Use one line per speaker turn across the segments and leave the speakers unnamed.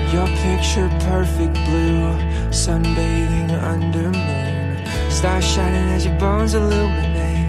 Your picture perfect blue, sunbathing under moon, stars shining as your bones illuminate.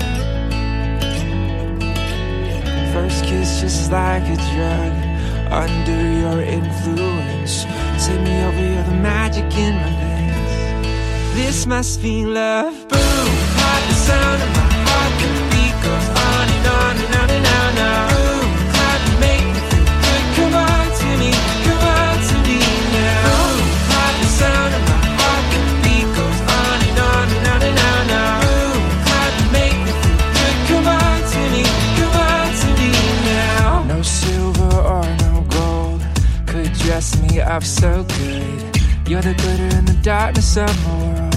First kiss just like a drug, under your influence. Take me over, you're the magic in my veins. This must be love. Boom, clap the sound of my heart, the beat goes on and on and on and on and on. Boom, clap, you make me feel good. Come on to me, come on to me now. Boom, clap the sound of my heart, the beat goes on and on and on and on and on. Boom, clap, you make me feel good. Come on to me, come on to me now. No silver or no gold could dress me up so good. You're the glitter in the darkness of my world.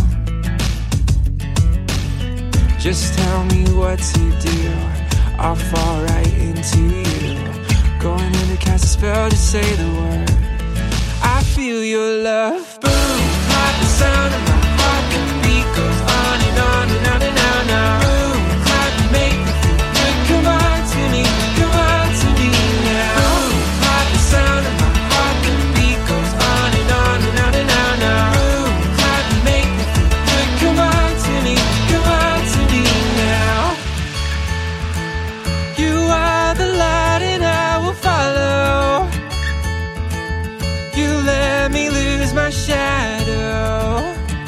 Just tell me what to do, I'll fall right into you. Going in to cast a spell, just say the word. I feel your love. Boom, clap the sound of my heart, the beat goes on and on and on and on and on. Boom, clap, you make me feel good. Come on to me, come on to me now. Boom, clap the sound of my heart, the beat goes on and on and on and on and on. Boom, clap, you make me feel good. Come on to me, come on to me now. You are the light and I will follow. You let me lose my shadow.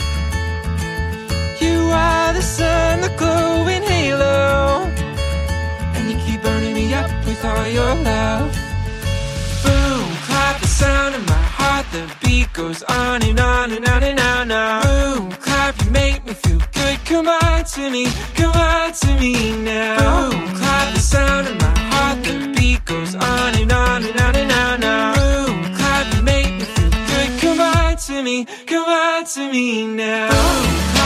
You are the sun, the glowing halo, and you keep burning me up with all your love. Boom, clap the sound of my heart, the beat goes on and on and on and on and on. Boom, clap, you make me feel good. Come on to me, come on to me now. Boom, clap the sound of my heart, the beat goes on and on and on and on and on. Boom, clap, you make me feel good. Come on to me, come on to me now. Boom,